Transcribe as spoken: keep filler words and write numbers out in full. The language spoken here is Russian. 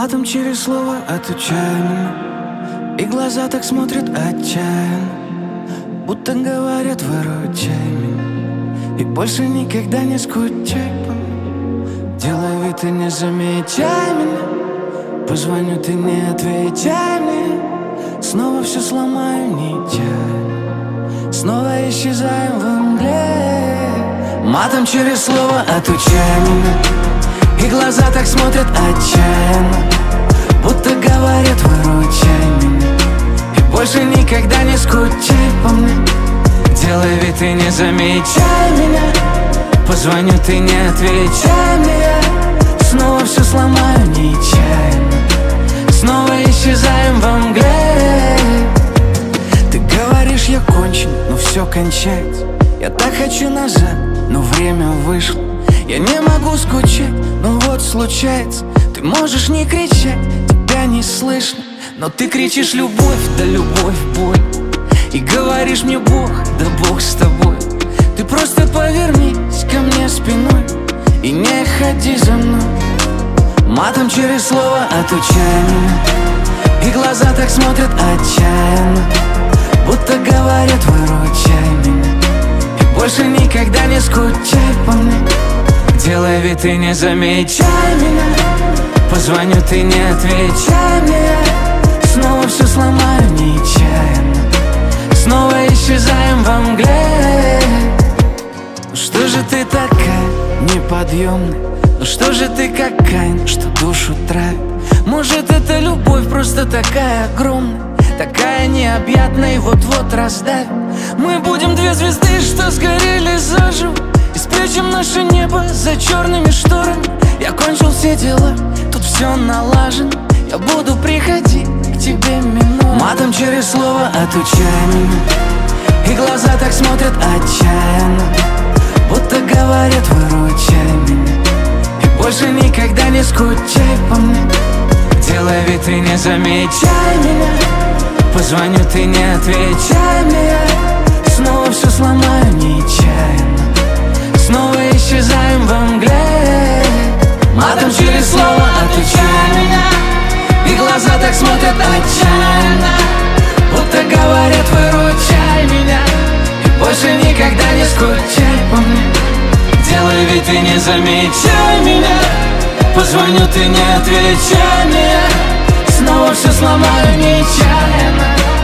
Матом через слово отучаем, и глаза так смотрят отчаянно, будто говорят: выручай меня и больше никогда не скучай по мне. Делай вид, ты не замечай меня, позвоню, ты не отвечай мне. Снова все сломаю нечаянно, снова исчезаем в мгле. Матом через слово отучай меня, и глаза так смотрят отчаянно, будто говорят: выручай меня и больше никогда не скучай по мне. Делай вид, ты не замечай меня, позвоню, ты не отвечай мне. Снова все сломаю нечаянно, снова исчезаем во мгле. Ты говоришь, я кончен, но все кончается. Я так хочу назад, но время вышло. Я не могу скучать, но вот случается. Ты можешь не кричать, тебя не слышно, но ты кричишь: любовь, да любовь, боль. И говоришь мне: Бог, да Бог с тобой. Ты просто повернись ко мне спиной и не ходи за мной. Матом через слово отучай меня, и глаза так смотрят отчаянно, будто говорят: выручай меня и больше никогда не скучай по мне. Делай вид, ты не замечай меня, позвоню, ты не отвечай мне. Снова все сломаю нечаянно, снова исчезаем во мгле. Ну что же ты такая неподъемная? Ну что же ты как Каин, что душу травит? Может, это любовь просто такая огромная, такая необъятная и вот-вот раздавит. Мы будем две звезды, что сгорели заживо, и спрячем наше небо за черными шторами. Я кончил все дела, тут все налажено. Я буду приходить к тебе минуя. Матом через слово отучай меня, и глаза так смотрят отчаянно, будто говорят: выручай меня и больше никогда не скучай по мне. Делай вид, ты не замечай меня, позвоню, ты не отвечай мне. Снова все сломаю нечаянно, снова исчезаем во мгле. Матом через слово отучай меня, и глаза так смотрят отчаянно, будто говорят: выручай меня и больше никогда не скучай по мне. Делай вид, ты не замечай меня, позвоню, ты не отвечай мне. Снова все сломаю нечаянно,